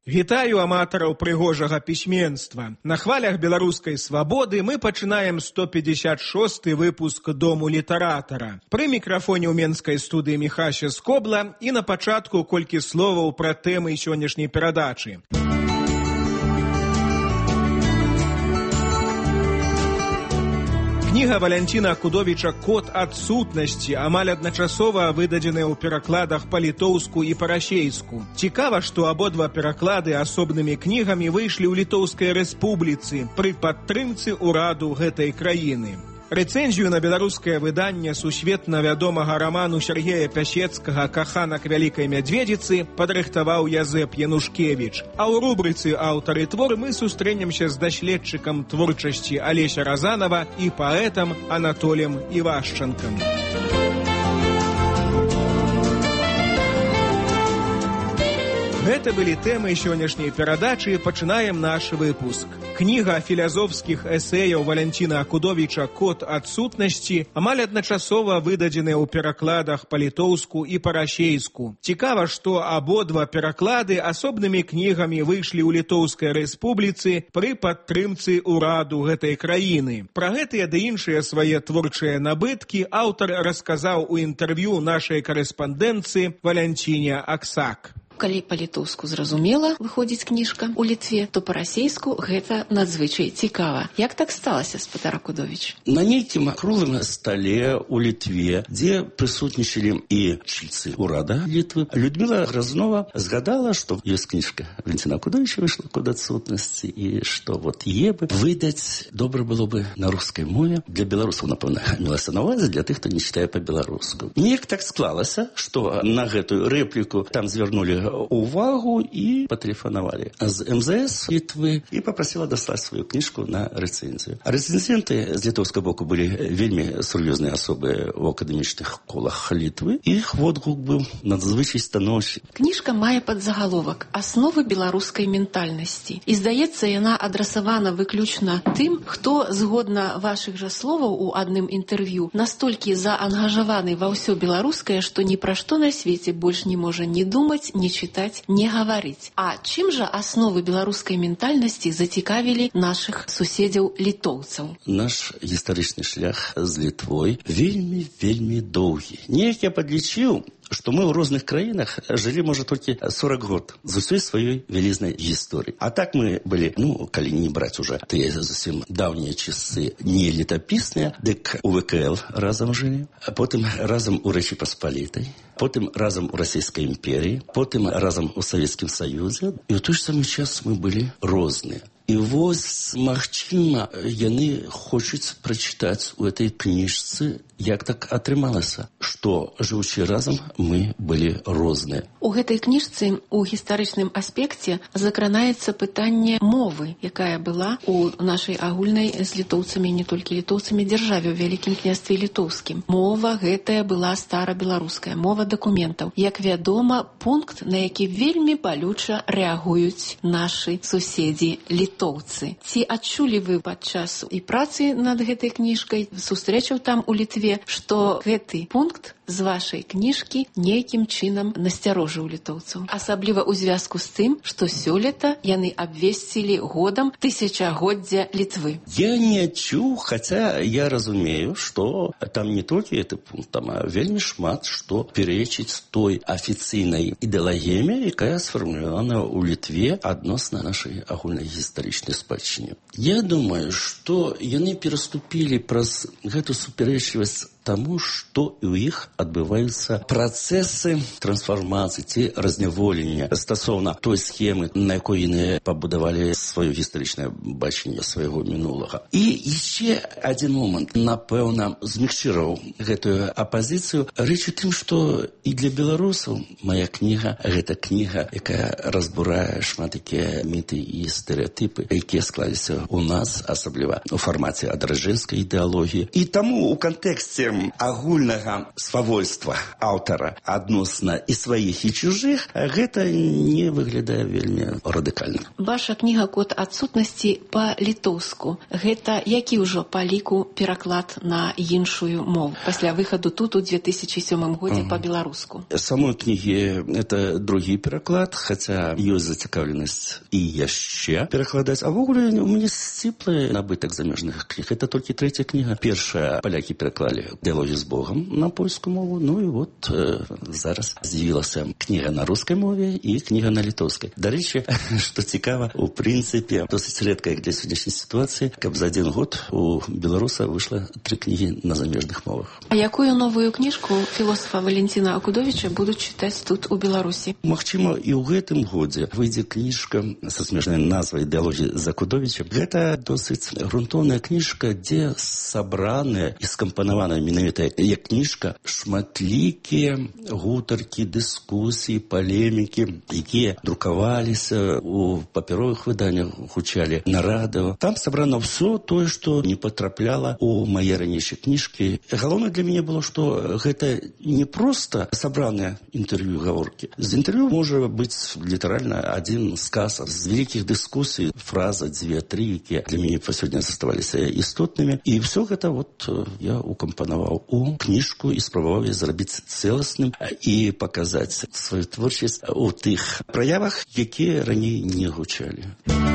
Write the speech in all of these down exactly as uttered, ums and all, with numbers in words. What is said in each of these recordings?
Вітаю аматараў прыгожага пісьменства. На хвалях беларускай свабоды мы пачынаем сто пятьдесят шосты выпуск Дому літаратара. Пры мікрафоне ў менскай студыі Міхася Скобла і на пачатку колькі словаў пра тэмы сённяшняй перадачы. Кніга Валянціна Акудовіча «Код адсутнасці» амаль адначасова выдадзеная ў перакладах па-літоўску і па-расейску. Цікава, што абодва пераклады асобнымі кнігамі выйшлі ў Літоўскай рэспубліцы пры падтрымцы ўраду гэтай краіны. Рэцэнзію на беларускае выданне сусветна вядомага раману Сергея Пясецкага «Каханак вялікай мядзведзіцы» падрыхтаваў Язэп Янушкевіч. А ў рубрыцы «Аўтары твор» мы сустрэнемся з даследчыкам творчасці Алеся Разанова і паэтам Анатолем Івашчанкам. Гэта былі тэмы сённяшняй перадачы, пачынаем наш выпуск. Кніга філазофскіх эсэяў Валянціна Акудовіча «Код адсутнасці» амаль адначасова выдадзеная ў перакладах па-літоўску і па-расейску. Цікава, што абодва пераклады асобнымі кнігамі выйшлі ў Літоўскай рэспубліцы пры падтрымцы ўраду гэтай краіны. Пра гэтыя ды іншыя свае творчыя набыткі аўтар расказаў у інтэрв'ю нашай карэспандэнцыі Валянціне Аксак. Калі па-літоўску зразумела выходзіць кніжка ў Літве, то па-расейску гэта надзвычай цікава. Як так сталася, спадар Акудовіч? На нейкім круглым стале ў Літве, дзе прысутнічалі і чільцы ўрада Літвы, Людміла Грознова згадала, што ёсць кніжка Валянціна Акудовіча выйшла «Код адсутнасці» і што вот е бы выдаць добра было бы на рускай мове. Для беларусаў, напэўна, мелася на увазе, для тых, хто не чытае па-беларуску. Неяк так склалася, што на гэтую рэпліку там звярнулі увагу і патэлефанавалі з эм зэ эс Літвы і папрасіла даслаць сваю кніжку на рэцэнзію. А рэцэнзенты з літоўскага боку былі вельмі сур'ёзныя асобы ў акадэмічных колах Літвы. Іх водгук быў надзвычай станоўчы. Кніжка мае падзагаловак «Асновы беларускай ментальнасці». І, здаецца, яна адрасавана выключна тым, хто, згодна вашых жа словаў у адным інтэрв'ю, настолькі заангажаваны ва ўсё беларускае, што ні пра што на свеце больш не можа ні думаць, ні чытаць, не гаварыць. А чым жа асновы беларускай ментальнасці зацікавілі нашых суседзяў літоўцаў? Наш гістарычны шлях з Літвой вельмі-вельмі доўгі. Неяк я падлічыў, што мы ў розных краінах жылі, можа, толькі сорок год з усёй сваёй вялізнай гісторыі. А так мы былі, ну, калі не браць уже тыя зусім даўнія часы не летапісныя, дык у вэ ка эл разам жылі, а потым разам у Рэчы Паспалітай, потым разам у Расійскай імперіі, потым разам у Савецкім Саюзе. І ў той ж самы час мы былі розныя. І вось, магчыма, яны хочуць прачытаць у этой кніжцы, як так атрымалася, што, жыўучы разам, мы былі розныя. У гэтай кніжцы у гістарычным аспекце закранаецца пытанне мовы, якая была у нашай агульнай з літоўцамі, не толькі літоўцамі, дзяржаве ў Вялікім княстве літоўскім. Мова гэтая была старабеларуская, мова дакументаў. Як вядома, пункт, на які вельмі балюча рэагуюць нашы суседзі літоўцы. Ці адчулі вы падчас і працы над гэтай кніжкай, сустрэчаў там у Літве, што гэты пункт з вашай кніжкі нейкім чынам насцярожыў літоўцаў. Асабліва ў звязку з тым, што сёлета яны абвесцілі годам тысячагоддзя Літвы. Я не адчуў, хаця я разумею, што там не толькі гэты пункт, там вельмі шмат што перечыць той афіцыйнай ідэалагіяме, якая сфармулявана ў Літве адносна нашай агульнай гістарычнай спадчыне. Я думаю, што яны пераступілі праз гэту супярэчлівасць таму, што і ў іх адбываюцца працэсы трансфармацыі ці разняволення стасоўна той схемы, на якой яны пабудавалі сваё гістарычнае бачанне свайго мінулага. І яшчэ адзін момант, напэўна, змягчыраў гэтую апазіцыю. Рэч у тым, што і для беларусаў мая кніга — гэта кніга, якая разбурае шмат якія міты і стэрэатыпы, якія склаліся ў нас, асабліва у фармаце адраджэнскай ідэалогіі. І таму ў кантэксце пытаннем агульнага свавольства аўтара адносна і сваіх, і чужых, гэта не выглядае вельмі радыкальна. Ваша кніга «Код адсутнасці» па-літоўску. Гэта які ўжо па ліку пераклад на іншую мову пасля выхаду тут у две тысячи сёмым годзе uh-huh. па-беларуску? Самой кнігі это другі пераклад, хаця ёсць зацікаўленасць і яшчэ перакладаць. А ввогуле у мяне сціплы набытак замежных кніг. Это толькі трэця кніга. Першая палякі пераклалі «Дыялогі з Богом» на польскую мову. Ну і вот э, зараз з'явілася кніга на рускай мове і кніга на літоўскай. Дарэчы, што цікава, у прынцыпе досыць рэдка для сённяшняй сітуацыі, каб за адзін год у беларуса выйшла тры кнігі на замежных мовах. А якую новую кніжку філосафа Валентина Акудовича будуць чытаць тут у Беларусі? Магчыма, і ў гэтым годзе выйдзе кніжка са смешнай назвай «Дыялогі з Акудовича». Гэта досыць грунтоўная кніжка, дзе сабраныя і скампанаваная менавіта як кніжка шматлікія гутаркі, дыскусіі, палемікі, якія друкаваліся у папяровых выданнях, гучалі на радыё. Там сабрана ўсё тое, што не патрапляла у мае ранейшыя кніжкі. Галоўнае для мяне было, што гэта не проста сабраныя інтэрв'ю, гаворкі. З інтэрв'ю можа быць літаральна адзін сказ з вялікіх дыскусій, фраза, дзве, тры, якія для мяне па сёння заставаліся істотнымі. І ўсё гэта вот я укампанаваў у кніжку і спрабаваў зрабіць цэласным і паказаць сваю творчасць у тых праявах, якія раней не гучалі.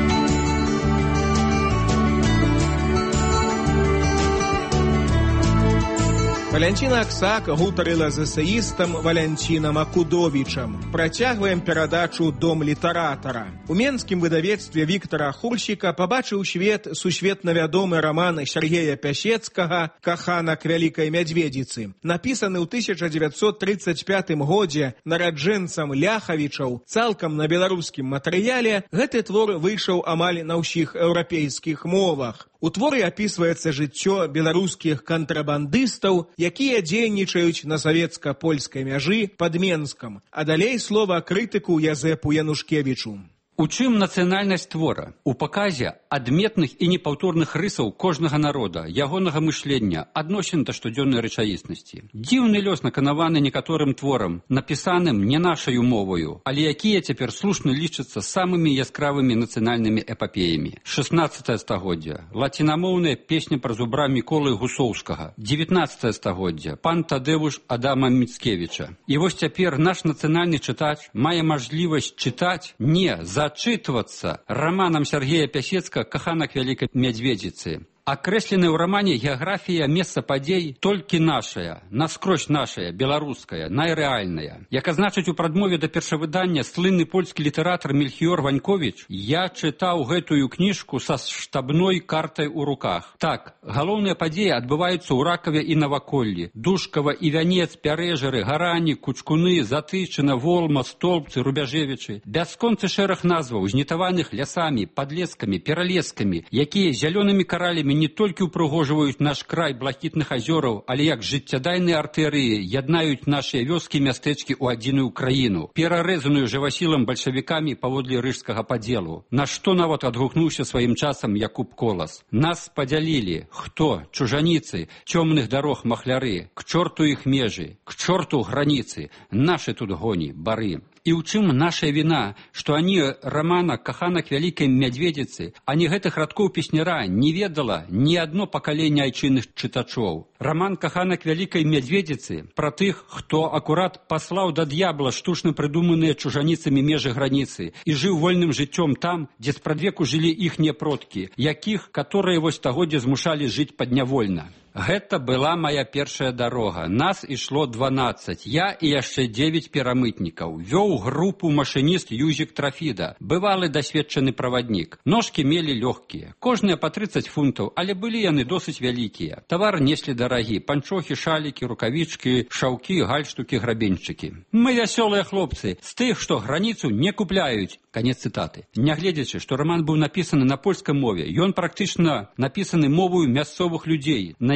Валянціна Аксак гутарыла з эсеістам Валянцінам Акудовічам. Працягваем перадачу «Дом літаратара». У менскім выдавецтве Віктара Хурсіка пабачыў свет сусветна вядомы раман Сергея Пясецкага «Каханак вялікай мядзведзіцы». Напісаны ў тысяча дзевяцьсот трыццаць пятым годзе нараджэнцам Ляхавічаў цалкам на беларускім матэрыяле, гэты твор выйшаў амаль на ўсіх еўрапейскіх мовах. У творы апісваецца жыццё беларускіх кантрабандыстаў, якія дзейнічаюць на савецка-польскай мяжы пад Менскам. А далей слова крытыку Язэпу Янушкевічу. У чым нацыянальнасць твора? У паказе адметных і непаўторных рысаў кожнага народа, ягонага мышлення, адносін да штодзённай рэчаіснасці. Дзіўны лёс наканаваны некаторым творам, напісаным не нашаю моваю, але якія цяпер слушна лічацца самымі яскравымі нацыянальнымі эпапеямі. шаснаццатае стагоддзе. Лацінамоўная песня пра зубра Міколы Гусоўскага. дзевятнаццатае стагоддзе. Пан Тадэвуш Адама Міцкевіча. І вось цяпер наш нацыянальны чытач мае мажлівасць чытаць, не зачытвацца раманам Сергея Пясецкага «Каханак вялікай мядзведзіцы». Акрэсленая ў рамане геаграфія месца падзей толькі нашая, наскрозь нашая, беларуская, найрэальная. Як азначыць у прадмове да першавыдання слынны польскі літаратар Мельхіёр Ваньковіч, я чытаў гэтую кніжку са штабной картай у руках. Так, галоўныя падзеі адбываюцца ў Ракаве і наваколлі. Душкава і Вянец, Пярэжары, Гарані, Кучкуны, Затычына, Волма, Столбцы, Рубяжевічы. Бясконцы шэраг назваў, знітаваных лясамі, падлескамі, пералескамі, якія зялёнымі каралямі не толькі ўпрыгожваюць наш край блакітных азёраў, але як жыццядайныя артэрыі яднаюць нашыя вёскі і мястэчкі ў адзіную краіну, перарэзаную жывасілам бальшавікамі паводле рыжскага падзелу. На што нават адгукнуўся сваім часам Якуб Колас. Нас падзялілі. Хто? Чужаніцы, цёмных дарог махляры, к чорту іх межы, к чорту граніцы, нашы тут гоні, бары. І ў чым наша віна, што ані рамана «Каханак вялікай мядзведзіцы», ані гэтых радкоў песняра не ведала ні адно пакаленне айчынных чытачоў. Раман «Каханак вялікай мядзведзіцы» пра тых, хто акурат паслаў да д'ябла штучна прыдуманыя чужаніцамі межы граніцы і жыў вольным жыццём там, дзе спрадвеку жылі іхнія продкі, якіх, каторыя вось стагоддзя змушалі жыць паднявольна. Гэта была моя першая дарога. Нас ішло дванаццаць. Я і яшчэ дзевяць перамытнікаў. Вёў групу машыніст Юзік Трафіда, бывалы дасведчаны праваднік. Ножкі мелі лёгкія, кожныя па трыццаць фунтаў, але былі яны досыць вялікія. Тавар неслі дарагі, панчохі, шалікі, рукавічкі, шаўкі, гальштукі, грабеньчыкі. Мы вясёлыя хлопцы, з тых, што граніцу не купляюць. Канец цытаты. Нягледзячы, што раман быў напісаны на польскай мове, ён практычна напісаны мовою мясцовых людзей, на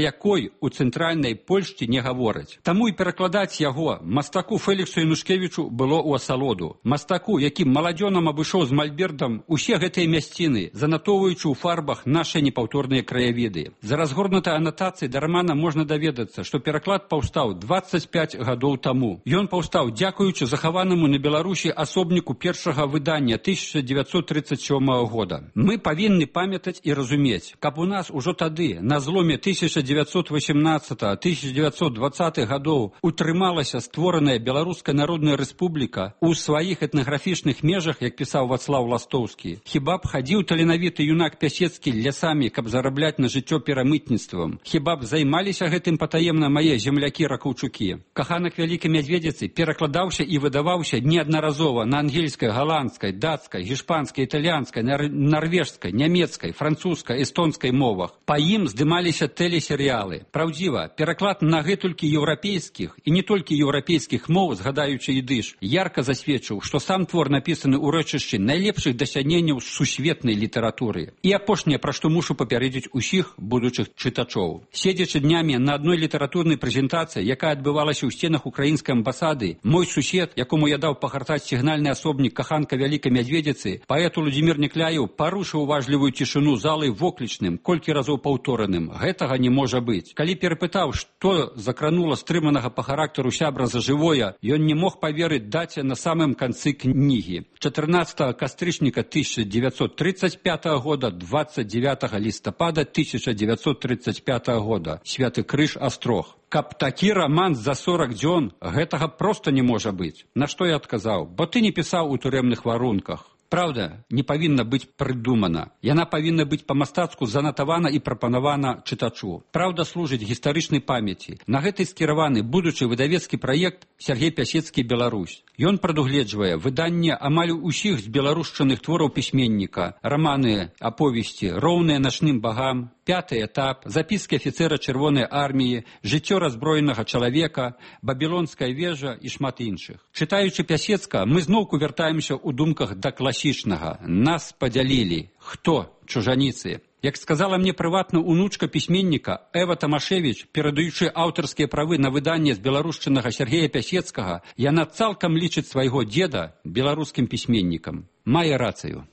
якой у цэнтральнай Польшчы не гавораць. Таму і перакладаць яго мастаку Феліксу Янушкевічу было ў асалоду. Мастаку, якім маладзёнам абышоў з мальбертам усе гэтыя мясціны, занатоўваючы ў фарбах нашы непаўторныя краявіды. За разгорнутай анатацыяй да рамана можна даведацца, што пераклад паўстаў дваццаць пяць гадоў таму. Ён паўстаў дзякуючы захаванаму на Беларусі асобніку першага выдання тысяча дзевяцьсот тридцать сёмага года. Мы павінны памятаць і разумець, каб у нас ужо тады, на зломе тысяча дзевяцьсот восемнадцатага - тысяча дзевяцьсот дваццатых гадоў, утрымалася створаная Беларуская Народная Рэспубліка у сваіх этнаграфічных межах, як пісаў Вацлаў Ластоўскі. Хіба б хадзіў таленавіты юнак Пясецкі лясамі, каб зарабляць на жыццё перамытніцтвам? Хіба б займаліся гэтым патаемна мае землякі-ракаўчукі? Каханак Вялікай Мядзведзіцы перакладаўся і выдаваўся неаднаразова на ангельскай, галандскай, дацкай, гішпанскай, італьянскай, нар нарвежскай, нямецкай, французскай, эстонскай мовах. Па ім здымаліся тэлесерыялы. Праўдзіва, пераклад на гэтулькі еўрапейскіх і не толькі еўрапейскіх моў, згадаючы ідыш, ярка засведчыў, што сам твор напісаны ў рэчышчы найлепшых дасягненняў сусветнай літаратуры. І апошняе, пра што мушу папярэдзіць усіх будучых чытачоў. Седзячы днямі на адной літаратурнай прэзентацыі, якая адбывалася ў сценах украінскай амбасады, мой сусед, якому я даў пагартаць сігнальны асобнік каханка Вялікай Мядзведзіцы, паэт Уладзімір Некляеў парушыў уважлівую цішыню залы воклічным, колькі разоў паўтораным. Гэтага не можа быць. Калі перапытаў, што закранула стрыманага па характару сябра за жывое, ён не мог паверыць даце на самым канцы кнігі. чатырнаццатага кастрычніка тысяча дзевяцьсот тридцать пятага года, двадцать девятого лістапада тысяча дзевяцьсот тридцать пятага года. Святы Крыж, Астрог. Каб такі раман за сорок дзён, гэтага проста не можа быць. На што я адказаў? Бо ты не пісаў у турэмных варунках. Праўда, не павінна быць прыдумана. Яна павінна быць па-мастацку занатавана і прапанавана чытачу. Праўда служыць гістарычнай памяці. На гэты скіраваны будучы выдавецкі праект Сергей Пясецкі «Беларусь». Ён прадугледжвае выданне амаль усіх з беларушчаных твораў пісьменніка, раманы, аповесці, роўныя начным багам, пяты этап, запіскі афіцэра Чырвонай арміі, жыццё раззброенага чалавека, Бабілонская вежа і шмат іншых. Чытаючы Пясецка, мы зноўку вяртаемся ў думках да класічнага. Нас падзялілі. Хто? Чужаніцы. Як сказала мне прыватна унучка пісьменніка Эва Тамашевіч, перадаючы аўтарскія правы на выданне з беларушчынага Сергея Пясецкага, яна цалкам лічыць свайго дзеда беларускім пісьменнікам. Мае рацыю.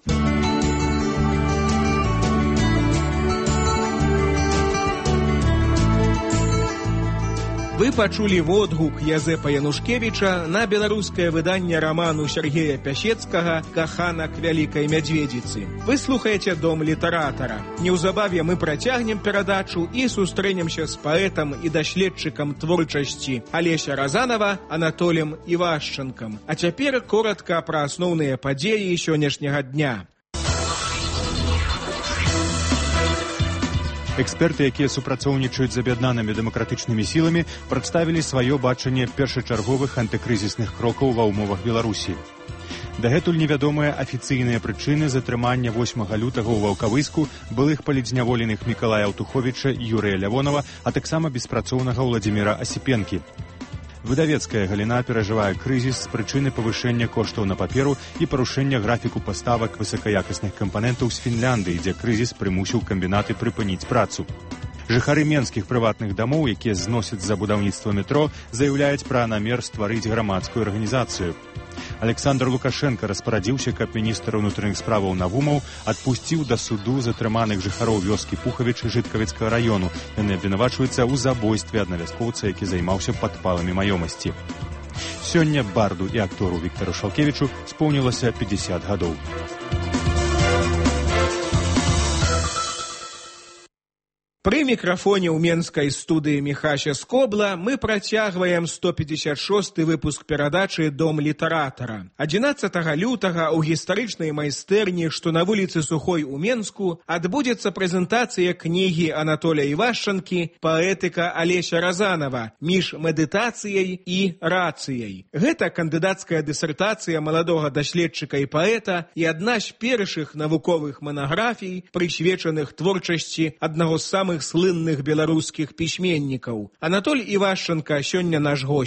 Вы пачулі водгук Язэпа Янушкевіча на беларускае выданне раману Сергея Пясецкага «Каханак Вялікай Мядзведзіцы». Вы слухаеце Дом літаратара. Неўзабаве мы працягнем перадачу і сустрэнемся з паэтам і даследчыкам творчасці Алеся Разанова Анатолем Івашчанкам. А цяпер коратка пра асноўныя падзеі сённяшняга дня. Эксперты, якія супрацоўнічаюць з аб'яднанымі дэмакратычнымі сіламі, прадставілі сваё бачанне першачарговых антыкрызісных крокаў ва ўмовах Беларусі. Дагэтуль невядомыя афіцыйныя прычыны затрымання восьмага лютага ў Ваўкавыску былых палітзняволеных Мікалая Аўтуховіча і Юрыя Лявонава, а таксама беспрацоўнага Ўладзіміра Асіпенкі. Выдавецкая галіна перажывае крызіс з прычыны павышэння коштаў на паперу і парушэння графіку паставак высакаякасных кампанентаў з Фінляндыі, дзе крызіс прымусіў камбінаты прыпыніць працу. Жыхары менскіх прыватных дамоў, якія зносяць за будаўніцтва метро, заяўляюць пра намер стварыць грамадскую арганізацыю. Александр Лукашенко распарадзіўся, каб міністр унутраных справаў Навумаў адпусціў да суду затрыманых жыхароў вёскі Пухавіч Жыткавіцкага раёну. Яны абвінавачваюцца ў забойстве аднавязкоўца, які займаўся падпаламі маёмасці. Сёння барду і актору Віктару Шалкевічу споўнілася пятьдесят гадоў. Пры мікрафоне ў менскай студыі Міхася Скобла мы працягваем сто пятьдесят шосты выпуск перадачы «Дом літаратара». адзінаццатага лютага ў гістарычнай майстэрні, што на вуліцы Сухой у Менску, адбудзецца прэзентацыя кнігі Анатоля Івашчанкі «Паэтыка Алеся Разанова. Між медытацыяй і рацыяй». Гэта кандыдацкая дысертацыя маладога даследчыка і паэта і адна з першых навуковых манаграфій, прысвечаных творчасці аднаго з самых слынных беларускіх пісьменнікаў. Анатоль Івашчанка сёння наш госць.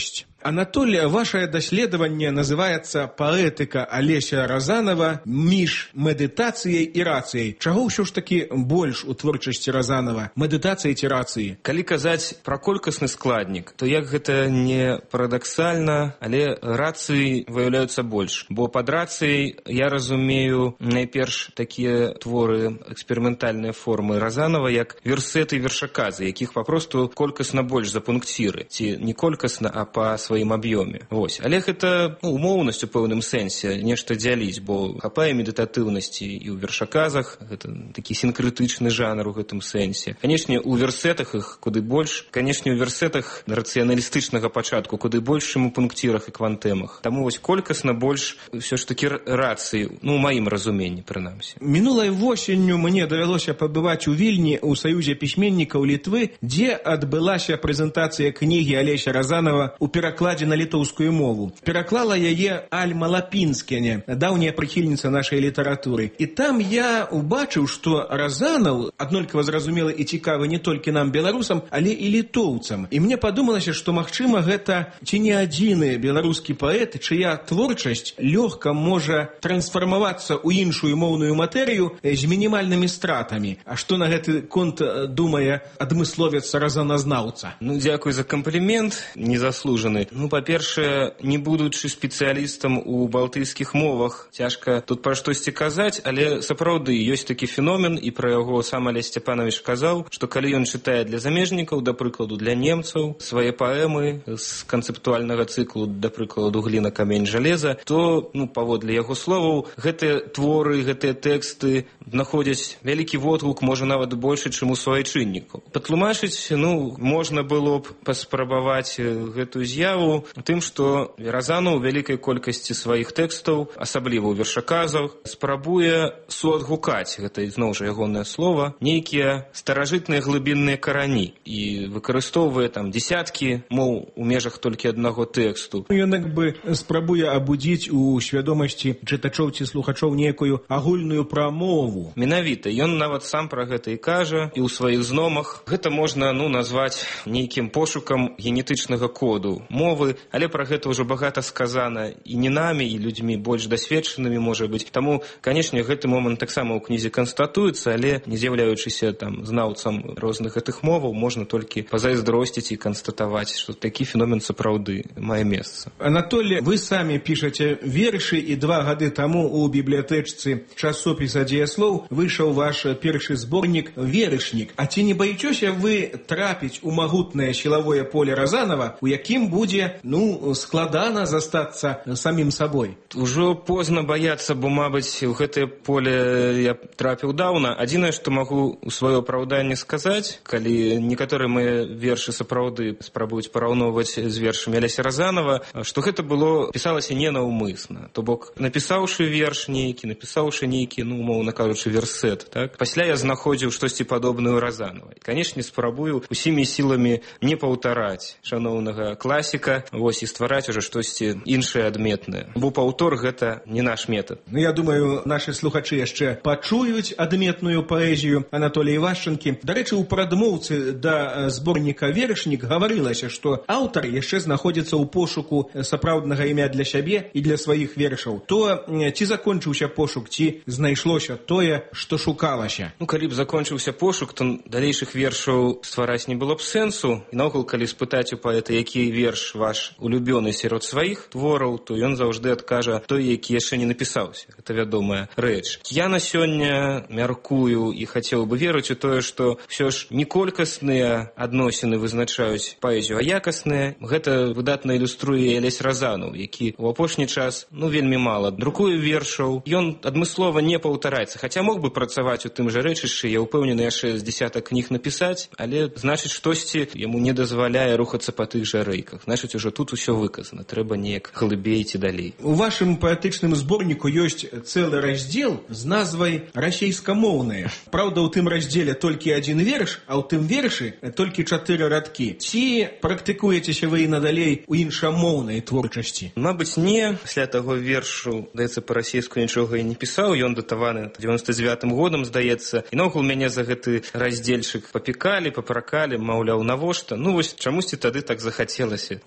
Анатолий, ваше даследаванне называется «Поэтика Олеся Разанова між медитацией и рацией». Чаго ўсё ж таки больш у творчасці Разанова? Медитации ці рации? Калі казаць пра колькасны складнік, то як гэта не парадаксальна, але рацыі выяўляюцца больш. Бо пад рацыяй я разумею найперш такія творы, эксперыментальныя формы Разанова, як версеты і вершаказы, якіх папросту колькасна больш за пункціры. Ці не колькасна, а па сваім аб'ёме. Вось. Але гэта ну, умоўнасць у пэўным сэнсе, нешта дзяліць, бо хапае медытатыўнасці і ў вершаказах, гэта такі сінкрытычны жанр у гэтым сэнсе. Канешне, у версетах іх куды больш, канешне, у версетах рацыяналістычнага пачатку куды больш, чым у пункцірах і квантэмах. Таму вось колькасна больш ўсё ж такі рацыі, ну, у маім разуменні, прынамсі. Мінулай восенню мне давялося пабываць у Вільні ў Саюзе пісьменнікаў Літвы, дзе адбылася прэзентацыя кнігі Олеся Разанова у перакладзе на літоўскую мову. Пераклала яе Альма Лапінскене, даўняя прыхільніца нашай літаратуры. І там я убачыў, што Разанов аднолькава зразумелы і цікавы не толькі нам, беларусам, але і літоўцам. І мне падумалася, што, магчыма, гэта ці не адзіны беларускі паэт, чыя творчасць лёгка можа трансфармавацца ў іншую моўную матэрыю з мінімальнымі стратамі. А што на гэты конт думае адмысловец разаназнаўца? Ну, дзякуй за камплімент, незаслужаны. Ну, па-першае, не будучы спецыялістам у балтыйскіх мовах, цяжка тут пра штосьці казаць, але сапраўды ёсць такі феномен, і пра яго сам Алесь Сцяпанович казаў, што калі ён чытае для замежнікаў, да прыкладу, для немцаў, свае паэмы з канцэптуальнага цыклу, да прыкладу, гліна, камень, жалеза, то, ну, паводле яго словаў, гэтыя творы, гэтыя тэксты знаходзяць вялікі водгук, можа нават большы, чым у суайчыннікаў. Патлумачыць, ну, можна было б паспрабаваць гэтую з'яву тым, што Разанов у вялікай колькасці сваіх тэкстаў, асабліва ў вершаказах, спрабуе суадгукаць, гэта зноў жа ягонае слова, нейкія старажытныя глыбінныя карані і выкарыстоўвае там дзесяткі моў у межах толькі аднаго тэксту. Ён як бы спрабуе абудзіць у свядомасці чытачоў ці слухачоў нейкую агульную прамову. Менавіта, ён нават сам пра гэта і кажа, і ў сваіх зномах. Гэта можна, ну, назваць нейкім пошукам генетычнага коду мовы, але пра гэта ўжо багата сказана і не намі, і людзьмі больш дасведчанымі, можа быць. Таму, канешне, гэты момант таксама ў кнізе канстатуецца, але не з'яўляючыся там знаўцам розных гэтых моваў, можна толькі пазайздросціць і канстатаваць, што такі феномен сапраўды мае месца. Анатолий, вы самі пішаце вершы, і два гады таму у бібліятэчцы часопіса «Дзеяслоў» выйшаў ваш першы зборнік «Верышнік». А ці не баіцеся вы трапіць у магутнае сілавое поле Разанова, у якім будзе, ну, складана застацца самім сабой? Ужо позна баяцца, бо, мабыць, у гэтае поле я трапіў даўна. Адзінае, што магу у сваё апраўданне сказаць, калі некаторыя мае вершы сапраўды спрабуюць параўноўваць з вершамі Олеся Разанова, што гэта было, пісалася ненаўмысна. То бок, напісаўшы верш нейкі, напісаўшы нейкі, ну, умоўна кажучы, версет, так? Пасля я знаходзіў штосьці падобнае ў Разанова. Канешне, спрабую усімі сіламі не паўтараць шаноўнага класіка, вось, і ствараць ужо штосьці іншае адметнае. Бо паўтор гэта не наш метад. Ну, я думаю, нашы слухачы яшчэ пачуюць адметную паэзію Анатолія Івашчанкі. Дарэчы, у прадмоўцы да зборніка «Верышнік» гаварылася, што аўтар яшчэ знаходзіцца ў пошуку сапраўднага імя для сябе і для сваіх вершаў. То ці закончыўся пошук, ці знайшлося тое, што шукалася? Ну, калі б закончыўся пошук, то далейшых вершаў ствараць не было б сэнсу. І наогул, калі спытаць у паэта, які верш ваш улюбёны сярод сваіх твораў, то ён заўжды адкажа той, які яшчэ не напісаўся. Гэта вядомая рэч. Я на сёння мяркую і хацеў бы верыць у тое, што ўсё ж не колькасныя адносіны вызначаюць паэзію, а якасныя. Гэта выдатна ілюструе Олесь Разанов, які ў апошні час, ну, вельмі мала друкуе вершаў. Ён адмыслова не паўтараецца, хаця мог бы працаваць у тым жа рэчышчы, я ўпэўнены яшчэ з дзесятак кніг напісаць, але, значыць, штосьці яму не дазваляе рухацца па тых жа рэйках. Значыць, ужо тут усё выказана, трэба неяк глыбей ці далей. У вашым паэтычным зборніку ёсць цэлы раздзел з назвай «Расейскамоўныя». Праўда, у тым раздзеле толькі адзін верш, а ў тым вершы толькі чатыры радкі. Ці практыкуецеся вы і надалей у іншамоўнай творчасці? Мабыць, не. Пасля таго вершу, здаецца, па-расейску нічога і не пісаў. Ён датаваны дзевяноста дзевятым годам, здаецца. І наогул мяне за гэты раздзельчык папікалі, папракалі, маўляў, навошта. Ну, вось чамусьці тады так захацелася. І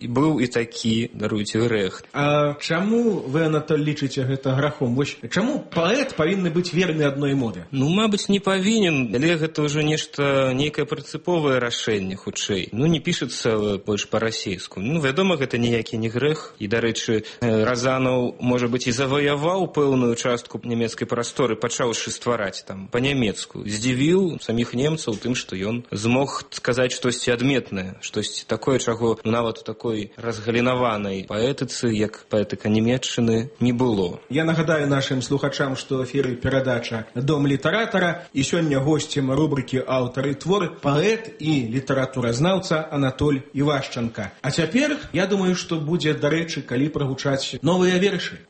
быў і такі, даруйце, грэх. А чаму вы, Анатоль, лічыце гэта грахом? Вось чаму паэт павінны быць верны адной моде? Ну, мабыць, не павінен, але гэта ўжо нешта, нейкае прынцыповае рашэнне, хутчэй. Ну, не пішацца больш па-расейску. Ну, вядома, гэта ніякі не грэх. І, дарэчы, Разанаў, можа быць, і заваяваў пэўную частку нямецкай прасторы, пачаўшы ствараць там па-нямецку. Здзівіў саміх немцаў тым, што ён змог сказаць штосьці адметнае, штосьці такое, чаго ну, нават у такой разгалінаванай паэтыцы, як паэтыка нямецчыны, не было. Я нагадаю нашым слухачам, што ў эфіры перадача «Дом літаратара» і сёння госцем рубрыкі «Аўтар і твор» паэт і літаратуразнаўца Анатоль Івашчанка. А цяпер, я думаю, што будзе дарэчы, калі прагучаць новыя вершы.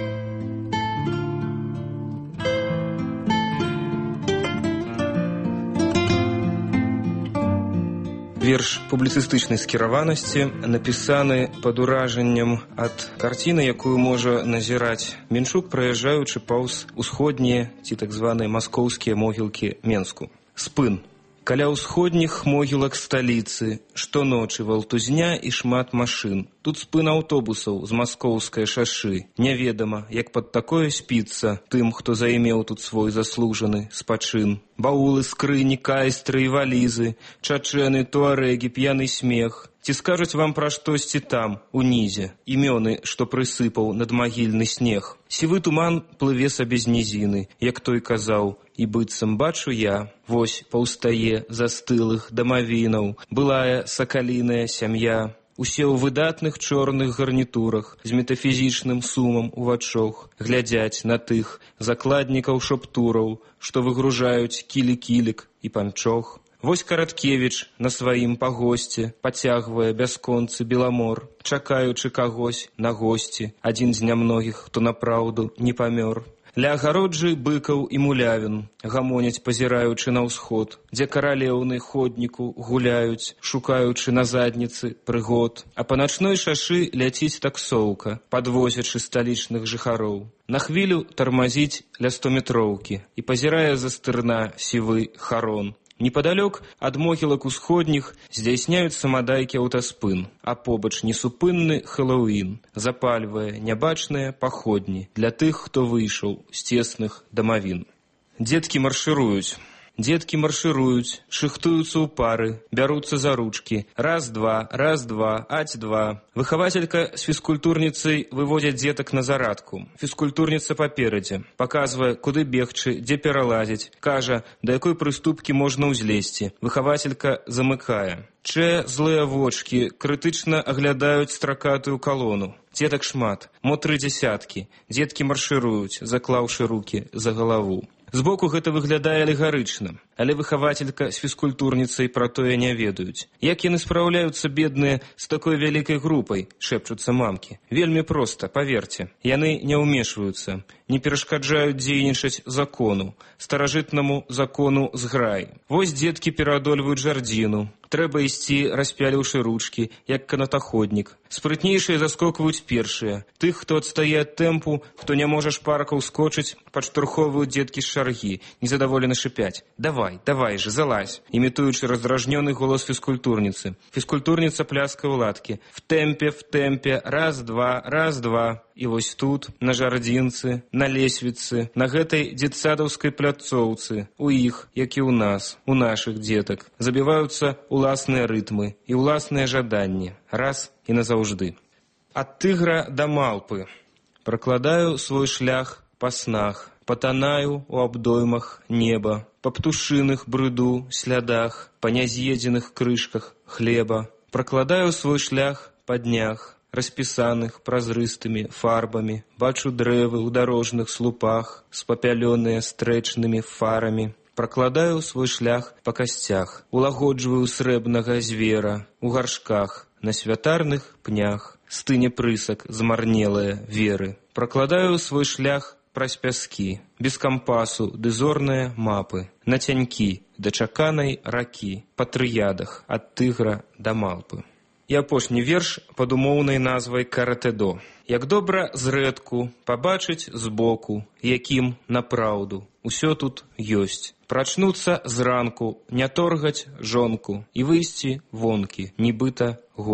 Верш публіцыстычнай скіраванасці напісаны пад уражаннем ад карціны, якую можа назіраць Менчук, праязджаючы паўз усходнія ці так званыя маскоўскія могілкі Менску. Спын. Каля ўсходніх могілак сталіцы штоночы валтузня і шмат машын. Тут спын аўтобусаў з маскоўскай шашы. Няведама, як пад такое спіцца тым, хто займеў тут свой заслужаны спачын. Баулы, скрыні, кайстры і валізы, чачэны, туарэгі, п'яны смех. Ці скажуць вам пра штосьці там, унізе, імёны, што прысыпаў надмагільны снег. Сівы туман плыве сабе з нізіны, як той казаў, і быццам бачу я, вось паўстае застылых дамавінаў, былая сакаліная сям'я. Усе ў выдатных чорных гарнітурах, з метафізічным сумам у вачох, глядзяць на тых закладнікаў шаптураў, што выгружаюць кілі-кілік і панчох. Вось Караткевіч на сваім пагосце пацягвае бясконцы беламор, чакаючы кагось на госці, адзін з нямногіх, хто напраўду не памёр. Ля агароджы быкаў і мулявін гамоняць, пазіраючы на ўсход, дзе каралеўны ходніку гуляюць, шукаючы на задніцы прыгод. А па начной шашы ляціць таксоўка, падвозячы сталічных жыхароў. На хвілю тармазіць ля стометроўкі і пазірае за стырна сівы харон. Непадалёк ад могілак усходніх здзяйсняюць самадайкі аўтаспын, а побач несупынны Хэллоуін запальвае нябачныя паходні для тых, хто выйшаў з цесных дамавін. Дзеткі маршыруюць. Дзеткі маршыруюць, шыхтуюцца ў пары, бяруцца за ручкі. Раз-два, раз-два, аць-два. Выхавацелька з фізкультурніцай выводзяць дзетак на зарадку. Фізкультурніца паперадзе, паказвае, куды бегчы, дзе пералазіць, кажа, да якой прыступкі можна ўзлезці. Выхавацелька замыкае. Чэ злыя вочкі крытычна аглядаюць стракатую калону. Дзетак шмат, мо тры дзясяткі. Дзеткі маршыруюць, заклаўшы рукі за галаву. Збоку гэта выглядае алегарычна, але выхавацелька з фізкультурніцай пра тое не ведаюць. Як яны спраўляюцца, бедныя, з такой вялікай групай, шэпчуцца мамкі. Вельмі проста, паверце. Яны не ўмешваюцца, не перашкаджаюць дзейнічаць закону, старажытнаму закону зграй. Вось дзеткі пераадольваюць жардзіну. Трэба ісці, распяліўшы ручкі, як канатаходнік. Спрытнейшыя заскокваюць першыя. Тых, хто адстае ад тэмпу, хто не можа шпарка ўскочыць, падштурхоўваюць дзеткі з шаргі, незадаволена шыпяць. Давай, давай же, залазь, імітуючы раздражнёны голас фізкультурніцы. Фізкультурніца пляска ў ладкі. В тэмпе, в тэмпе, раз-два, раз-два. І вось тут, на жардзінцы, на лесвіцы, на гэтай дзетсадаўскай пляцоўцы, у іх, як і ў нас, у нашых дзетак, забіваюцца уласныя рытмы і ўласныя жаданні, раз і назаўжды. Ад тыгра да малпы пракладаю свой шлях па снах, патанаю у абдоймах неба, па птушыных брыду слядах, па няз'едзеных крышках хлеба, пракладаю свой шлях па днях, распісаных празрыстымі фарбамі, бачу дрэвы ў дарожных слупах з папялёныя стрэчнымі фарамі. Пракладаю свой шлях па касцях, улагоджваю срэбнага звера ў гаршках, на святарных пнях, стыне прысак змарнелыя веры. Пракладаю свой шлях праз пяскі, без кампасу ды зорныя мапы, на цянькі да чаканай ракі, па трыядах ад тыгра да малпы. І апошні верш пад умоўнай назвай «Каратэдо». Як добра зрэдку пабачыць збоку, якім напраўду усё тут ёсць. Прачнуцца зранку, не торгаць жонку і выйсці вонкі, нібыта госць.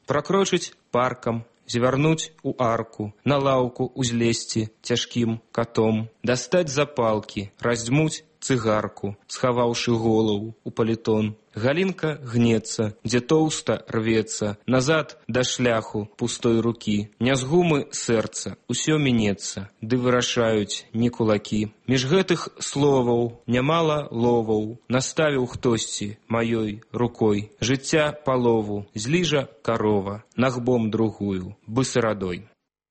Пракрочыць паркам, звярнуць у арку, на лаўку узлезці цяжкім катом, дастаць запалкі, раздзьмуць цыгарку, схаваўшы голову у палітон. Галінка гнецца, дзе тоўста рвецца, назад да шляху пустой рукі. Не з гумы сэрца, усё мінецца, ды вырашаюць не кулакі. Між гэтых словаў нямала ловаў, наставіў хтосьці маёй рукой. Жыцця палову, зліжа карова, нагбом другую, бысарадой.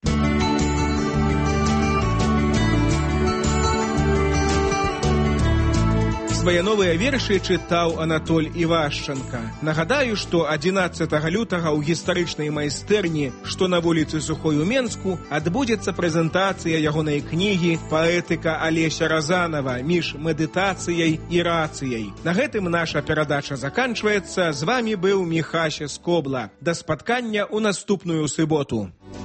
Свае новыя вершы чытаў Анатоль Івашчанка. Нагадаю, што адзінаццатага лютага ў гістарычнай майстэрні, што на вуліцы Сухой у Менску, адбудзецца прэзентацыя ягонай кнігі «Паэтыка Алеся Разанова. Між медытацыяй і рацыяй». На гэтым наша перадача заканчваецца. З вамі быў Міхася Скобла. Да спаткання ў наступную суботу.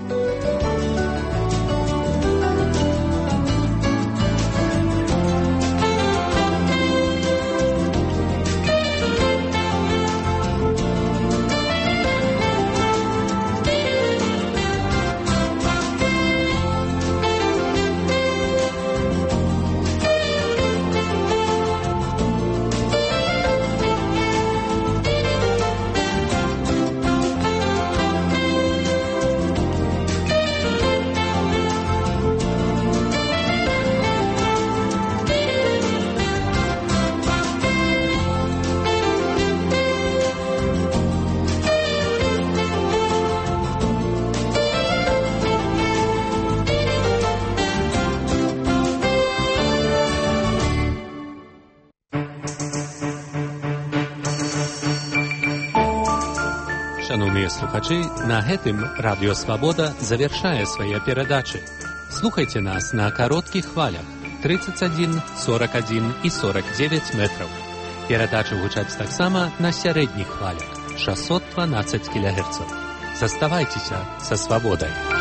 Шановныя слухачы, на гэтым Радыё Свабода завяршае свае перадачы. Слухайце нас на кароткіх хвалях тридцать один, сорок один і сорок девять метраў. Перадачы гучаць таксама на сярэдніх хвалях шестьсот двенадцать кілогерцаў. Заставайцеся са свабодай.